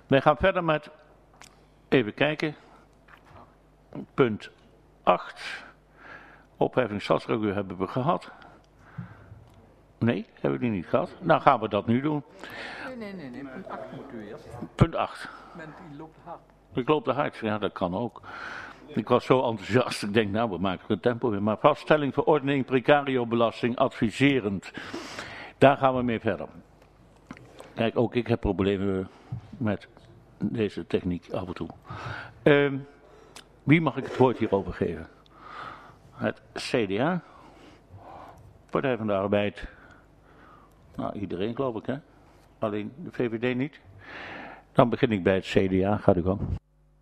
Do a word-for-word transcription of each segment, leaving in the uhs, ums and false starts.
Wij gaan verder met, even kijken, punt acht. Opheffing stadsreguur hebben we gehad. Nee, hebben we die niet gehad. Nou gaan we dat nu doen. Nee, nee, nee, nee. punt acht moet u eerst. Punt acht. Die loopt hard. Ik loop te hard, ja dat kan ook. Ik was zo enthousiast, ik denk nou we maken het tempo weer. Maar vaststelling verordening precario-belasting adviserend. Daar gaan we mee verder. Kijk, ook ik heb problemen met deze techniek af en toe. Uh, wie mag ik het woord hierover geven? Het C D A. Partij van de Arbeid. Nou, iedereen geloof ik, hè? Alleen de V V D niet. Dan begin ik bij het C D A. Gaat u gang.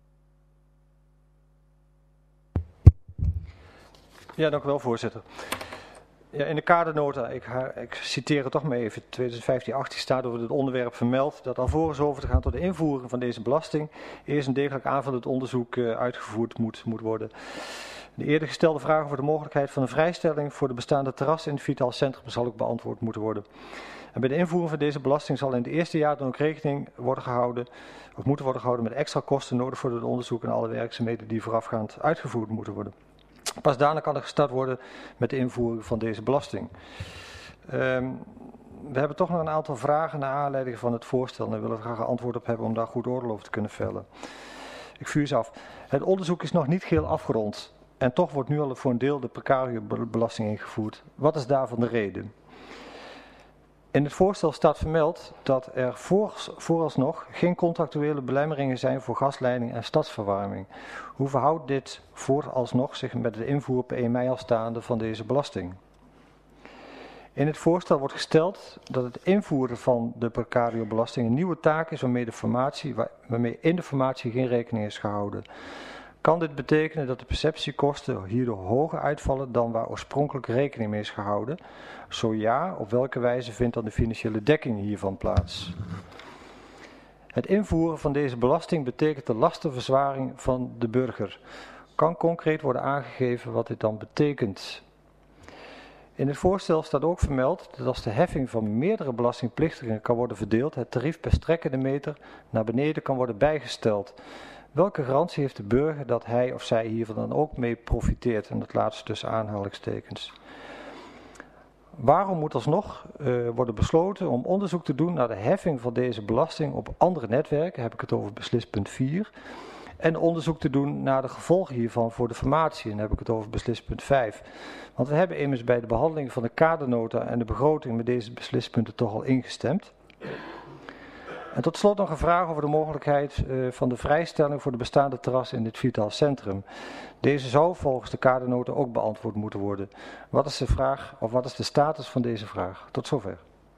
Ja, dank u wel, voorzitter. Ja, in de kadernota, ik, ik citeer het toch maar even, twintig vijftien achttien staat over het onderwerp vermeld dat alvorens over te gaan tot de invoering van deze belasting eerst een degelijk aanvullend onderzoek uh, uitgevoerd moet, moet worden. De eerder gestelde vraag over de mogelijkheid van een vrijstelling voor de bestaande terrassen in het Vitaal Centrum zal ook beantwoord moeten worden. En bij de invoering van deze belasting zal in het eerste jaar dan ook rekening worden gehouden, of moeten worden gehouden met extra kosten nodig voor het onderzoek en alle werkzaamheden die voorafgaand uitgevoerd moeten worden. Pas daarna kan er gestart worden met de invoering van deze belasting. Um, we hebben toch nog een aantal vragen naar aanleiding van het voorstel en daar willen we graag een antwoord op hebben om daar goed oordeel over te kunnen vellen. Ik vuur ze af. Het onderzoek is nog niet geheel afgerond en toch wordt nu al voor een deel de precario-belasting ingevoerd. Wat is daarvan de reden? In het voorstel staat vermeld dat er vooralsnog geen contractuele belemmeringen zijn voor gasleiding en stadsverwarming. Hoe verhoudt dit vooralsnog zich met de invoer per één mei afstaande van deze belasting? In het voorstel wordt gesteld dat het invoeren van de precario-belasting een nieuwe taak is waarmee, de formatie, waarmee in de formatie geen rekening is gehouden. Kan dit betekenen dat de perceptiekosten hierdoor hoger uitvallen dan waar oorspronkelijk rekening mee is gehouden? Zo ja, op welke wijze vindt dan de financiële dekking hiervan plaats? Het invoeren van deze belasting betekent de lastenverzwaring van de burger. Kan concreet worden aangegeven wat dit dan betekent? In het voorstel staat ook vermeld dat als de heffing van meerdere belastingplichtigen kan worden verdeeld, het tarief per strekkende meter naar beneden kan worden bijgesteld. Welke garantie heeft de burger dat hij of zij hiervan dan ook mee profiteert? En dat laatste tussen aanhalingstekens. Waarom moet alsnog uh, worden besloten om onderzoek te doen naar de heffing van deze belasting op andere netwerken, heb ik het over beslispunt vier, en onderzoek te doen naar de gevolgen hiervan voor de formatie, en dan heb ik het over beslispunt vijf. Want we hebben immers bij de behandeling van de kadernota en de begroting met deze beslispunten toch al ingestemd. En tot slot nog een vraag over de mogelijkheid uh, van de vrijstelling voor de bestaande terrassen in het Vitaal Centrum. Deze zou volgens de kadernota ook beantwoord moeten worden. Wat is de vraag, of wat is de status van deze vraag? Tot zover.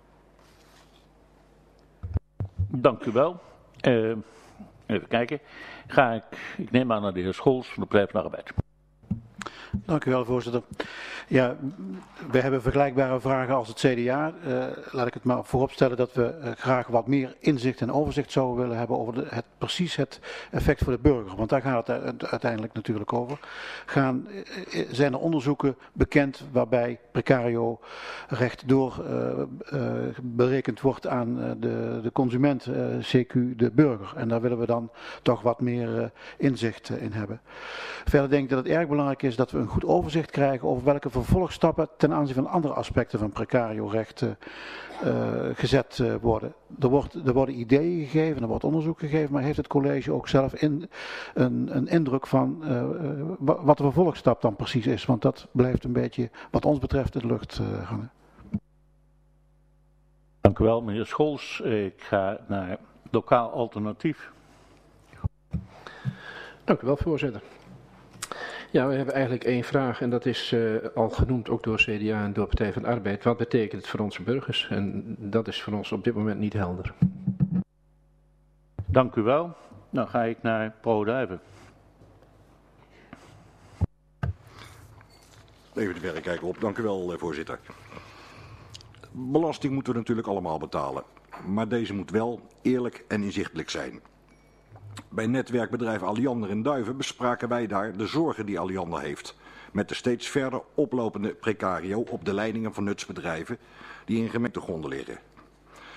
Dank u wel. Uh, even kijken. Ga ik, ik neem aan naar de heer Scholz van de Partij van de Arbeid. Dank u wel, voorzitter. Ja, we hebben vergelijkbare vragen als het C D A. Uh, laat ik het maar vooropstellen dat we uh, graag wat meer inzicht en overzicht zouden willen hebben over de, het, precies het effect voor de burger. Want daar gaat het uiteindelijk natuurlijk over. Gaan, uh, zijn er onderzoeken bekend waarbij precario recht door uh, uh, berekend wordt aan uh, de, de consument, uh, C Q de burger. En daar willen we dan toch wat meer uh, inzicht uh, in hebben. Verder denk ik dat het erg belangrijk is dat we een goed overzicht krijgen over welke vervolgstappen ten aanzien van andere aspecten van precario-recht uh, gezet uh, worden. Er, wordt. er worden ideeën gegeven, er wordt onderzoek gegeven, maar heeft het college ook zelf in, een, een indruk van uh, wat de vervolgstap dan precies is? Want dat blijft een beetje, wat ons betreft, in de lucht uh, hangen. Dank u wel, meneer Scholz. Ik ga naar lokaal alternatief. Dank u wel, voorzitter. Ja, we hebben eigenlijk één vraag en dat is uh, al genoemd ook door C D A en door Partij van de Arbeid. Wat betekent het voor onze burgers? En dat is voor ons op dit moment niet helder. Dank u wel. Dan ga ik naar ProDuiven. Even de verrekijker op. Dank u wel, voorzitter. Belasting moeten we natuurlijk allemaal betalen. Maar deze moet wel eerlijk en inzichtelijk zijn. Bij netwerkbedrijf Alliander in Duiven bespraken wij daar de zorgen die Alliander heeft. Met de steeds verder oplopende precario op de leidingen van nutsbedrijven die in gemeentegronden liggen.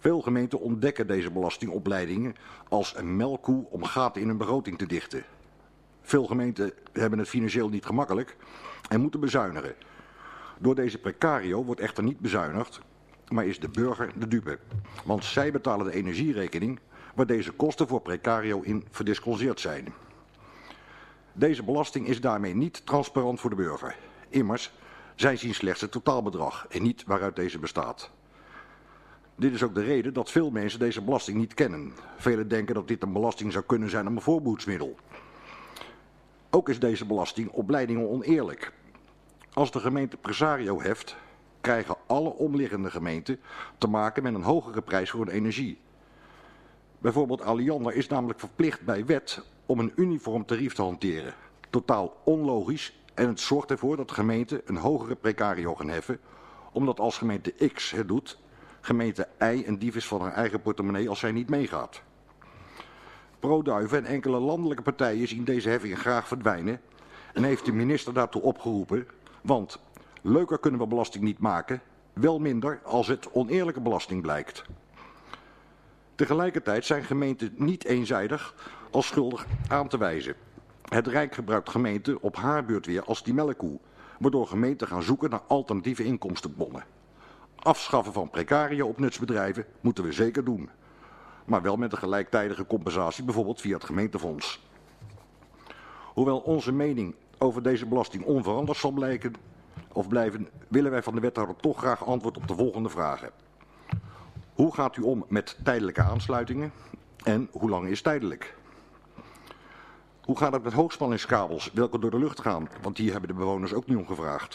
Veel gemeenten ontdekken deze belastingopleidingen als een melkkoe om gaten in hun begroting te dichten. Veel gemeenten hebben het financieel niet gemakkelijk en moeten bezuinigen. Door deze precario wordt echter niet bezuinigd, maar is de burger de dupe. Want zij betalen de energierekening waar deze kosten voor precario in verdisconteerd zijn. Deze belasting is daarmee niet transparant voor de burger. Immers, zij zien slechts het totaalbedrag en niet waaruit deze bestaat. Dit is ook de reden dat veel mensen deze belasting niet kennen. Velen denken dat dit een belasting zou kunnen zijn op een voorbehoedsmiddel. Ook is deze belasting op leidingen oneerlijk. Als de gemeente precario heft, krijgen alle omliggende gemeenten te maken met een hogere prijs voor hun energie. Bijvoorbeeld Alliander is namelijk verplicht bij wet om een uniform tarief te hanteren. Totaal onlogisch en het zorgt ervoor dat de gemeenten een hogere precario gaan heffen, omdat als gemeente X het doet, gemeente Y een dief is van haar eigen portemonnee als zij niet meegaat. ProDuiven en enkele landelijke partijen zien deze heffingen graag verdwijnen en heeft de minister daartoe opgeroepen, want leuker kunnen we belasting niet maken, wel minder als het oneerlijke belasting blijkt. Tegelijkertijd zijn gemeenten niet eenzijdig als schuldig aan te wijzen. Het Rijk gebruikt gemeenten op haar beurt weer als die melkkoe, waardoor gemeenten gaan zoeken naar alternatieve inkomstenbronnen. Afschaffen van precario op nutsbedrijven moeten we zeker doen, maar wel met een gelijktijdige compensatie, bijvoorbeeld via het gemeentefonds. Hoewel onze mening over deze belasting onveranderd zal blijken of blijven, willen wij van de wethouder toch graag antwoord op de volgende vragen. Hoe gaat u om met tijdelijke aansluitingen en hoe lang is tijdelijk? Hoe gaat het met hoogspanningskabels, welke door de lucht gaan? Want hier hebben de bewoners ook niet om gevraagd.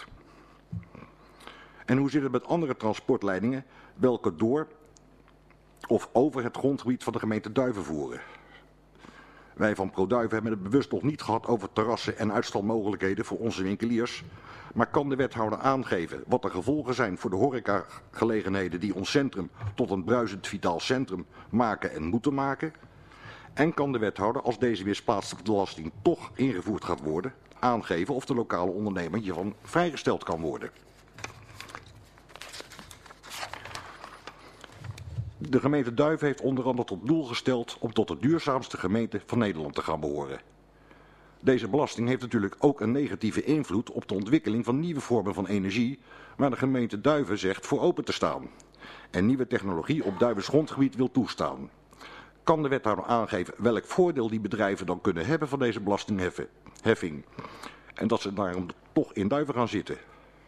En hoe zit het met andere transportleidingen, welke door of over het grondgebied van de gemeente Duiven voeren? Wij van ProDuiven hebben het bewust nog niet gehad over terrassen en uitstalmogelijkheden voor onze winkeliers. Maar kan de wethouder aangeven wat de gevolgen zijn voor de horecagelegenheden die ons centrum tot een bruisend vitaal centrum maken en moeten maken? En kan de wethouder, als deze weersplaatselijke belasting toch ingevoerd gaat worden, aangeven of de lokale ondernemer hiervan vrijgesteld kan worden? De gemeente Duiven heeft onder andere tot doel gesteld om tot de duurzaamste gemeente van Nederland te gaan behoren. Deze belasting heeft natuurlijk ook een negatieve invloed op de ontwikkeling van nieuwe vormen van energie, waar de gemeente Duiven zegt voor open te staan en nieuwe technologie op Duivens grondgebied wil toestaan. Kan de wethouder aangeven welk voordeel die bedrijven dan kunnen hebben van deze belastingheffing en dat ze daarom toch in Duiven gaan zitten?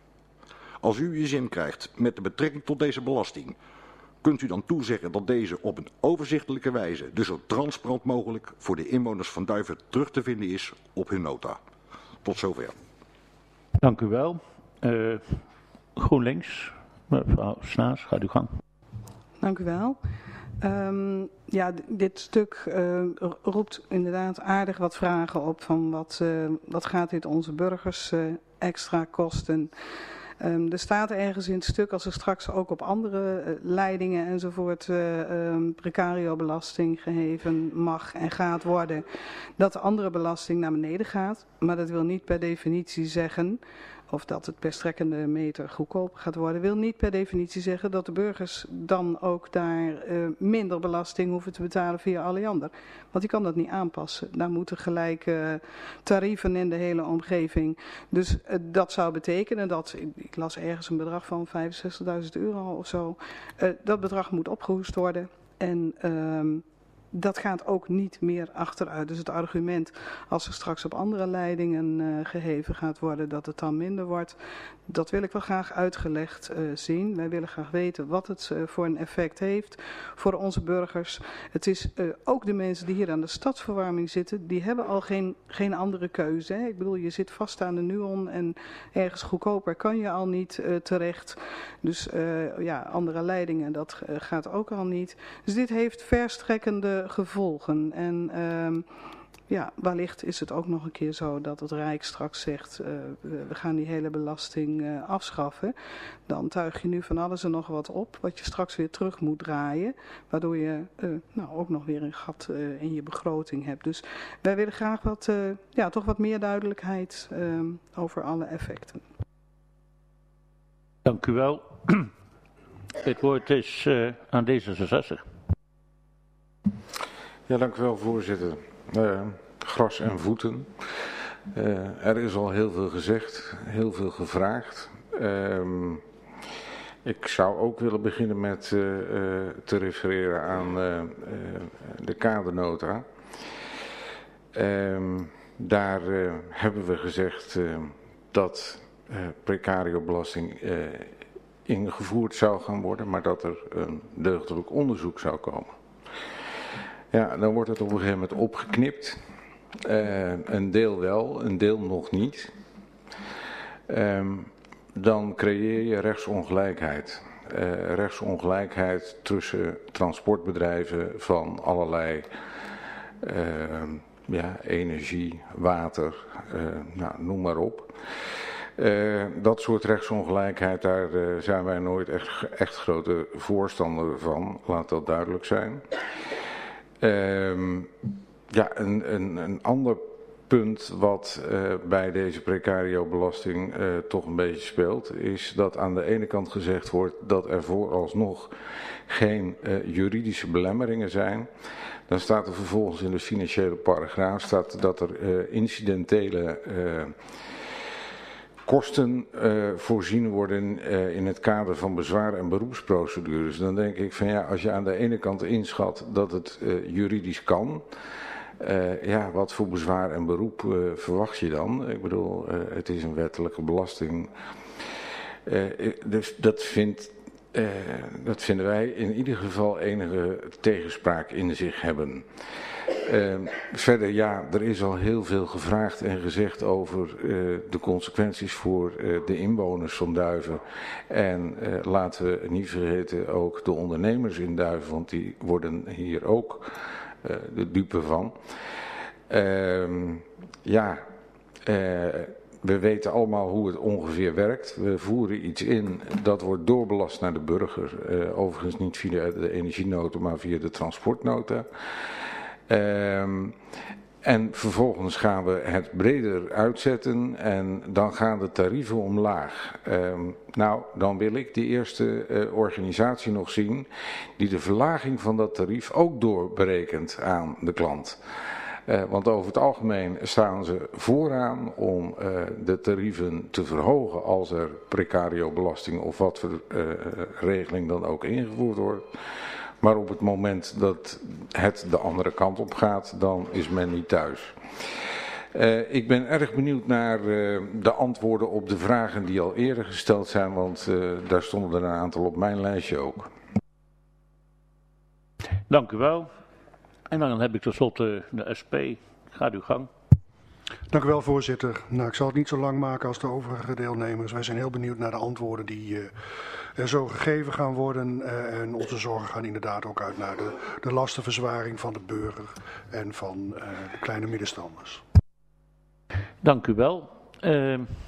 Als u uw zin krijgt met de betrekking tot deze belasting, kunt u dan toezeggen dat deze op een overzichtelijke wijze, dus zo transparant mogelijk, voor de inwoners van Duiven terug te vinden is op hun nota. Tot zover. Dank u wel. Uh, GroenLinks, mevrouw Snaas, gaat u gang. Dank u wel. Um, ja, dit stuk uh, roept inderdaad aardig wat vragen op van wat, uh, wat gaat dit onze burgers uh, extra kosten. Um, er staat ergens in het stuk, als er straks ook op andere uh, leidingen enzovoort uh, um, precario-belasting geheven mag en gaat worden, dat de andere belasting naar beneden gaat. Maar dat wil niet per definitie zeggen, of dat het per strekkende meter goedkoper gaat worden, wil niet per definitie zeggen dat de burgers dan ook daar uh, minder belasting hoeven te betalen via Alliander. Want die kan dat niet aanpassen. Daar moeten gelijke tarieven in de hele omgeving. Dus uh, dat zou betekenen dat, ik las ergens een bedrag van vijfenzestigduizend euro of zo, uh, dat bedrag moet opgehoest worden. En Uh, dat gaat ook niet meer achteruit. Dus het argument, als er straks op andere leidingen uh, geheven gaat worden, dat het dan minder wordt, dat wil ik wel graag uitgelegd uh, zien. Wij willen graag weten wat het uh, voor een effect heeft voor onze burgers. Het is uh, ook de mensen die hier aan de stadsverwarming zitten, die hebben al geen, geen andere keuze. Hè? Ik bedoel, je zit vast aan de Nuon en ergens goedkoper kan je al niet uh, terecht. Dus uh, ja, andere leidingen, dat uh, gaat ook al niet. Dus dit heeft verstrekkende gevolgen. En uh, ja, wellicht is het ook nog een keer zo dat het Rijk straks zegt, uh, we gaan die hele belasting uh, afschaffen. Dan tuig je nu van alles en nog wat op, wat je straks weer terug moet draaien. Waardoor je uh, nou, ook nog weer een gat uh, in je begroting hebt. Dus wij willen graag wat, uh, ja, toch wat meer duidelijkheid uh, over alle effecten. Dank u wel. Het woord is uh, aan D zesenzestig. Ja, dank u wel, voorzitter. Uh, gras en voeten. Uh, er is al heel veel gezegd, heel veel gevraagd. Uh, ik zou ook willen beginnen met uh, uh, te refereren aan uh, uh, de kadernota. Uh, daar uh, hebben we gezegd uh, dat uh, precariobelasting uh, ingevoerd zou gaan worden, maar dat er een deugdelijk onderzoek zou komen. Ja, dan wordt het op een gegeven moment opgeknipt. Uh, een deel wel, een deel nog niet. Um, dan creëer je rechtsongelijkheid. Uh, rechtsongelijkheid tussen transportbedrijven van allerlei uh, ja, energie, water, uh, nou, noem maar op. Uh, dat soort rechtsongelijkheid, daar uh, zijn wij nooit echt, echt grote voorstander van, laat dat duidelijk zijn. Uh, ja, een, een, een ander punt wat uh, bij deze precario-belasting uh, toch een beetje speelt, is dat aan de ene kant gezegd wordt dat er vooralsnog geen uh, juridische belemmeringen zijn. Dan staat er vervolgens in de financiële paragraaf staat dat er uh, incidentele uh, kosten uh, voorzien worden uh, in het kader van bezwaar- en beroepsprocedures. Dan denk ik van ja, als je aan de ene kant inschat dat het uh, juridisch kan, uh, ja, wat voor bezwaar en beroep uh, verwacht je dan? Ik bedoel, uh, het is een wettelijke belasting. Uh, dus dat, vindt, uh, dat vinden wij in ieder geval enige tegenspraak in zich hebben. Uh, verder, ja, er is al heel veel gevraagd en gezegd over uh, de consequenties voor uh, de inwoners van Duiven. En uh, laten we niet vergeten ook de ondernemers in Duiven, want die worden hier ook uh, de dupe van. Uh, ja, uh, we weten allemaal hoe het ongeveer werkt. We voeren iets in, dat wordt doorbelast naar de burger. Uh, overigens niet via de energienota, maar via de transportnota. Um, en vervolgens gaan we het breder uitzetten en dan gaan de tarieven omlaag. Um, nou, dan wil ik de eerste uh, organisatie nog zien die de verlaging van dat tarief ook doorberekent aan de klant. Uh, want over het algemeen staan ze vooraan om uh, de tarieven te verhogen als er precario-belasting of wat voor uh, regeling dan ook ingevoerd wordt. Maar op het moment dat het de andere kant op gaat, dan is men niet thuis. Uh, ik ben erg benieuwd naar uh, de antwoorden op de vragen die al eerder gesteld zijn, want uh, daar stonden er een aantal op mijn lijstje ook. Dank u wel. En dan heb ik tenslotte de S P. Gaat uw gang. Dank u wel, voorzitter. Nou, ik zal het niet zo lang maken als de overige deelnemers. Wij zijn heel benieuwd naar de antwoorden die uh, er zo gegeven gaan worden. Uh, en onze zorgen gaan inderdaad ook uit naar de, de lastenverzwaring van de burger en van uh, de kleine middenstanders. Dank u wel. Uh,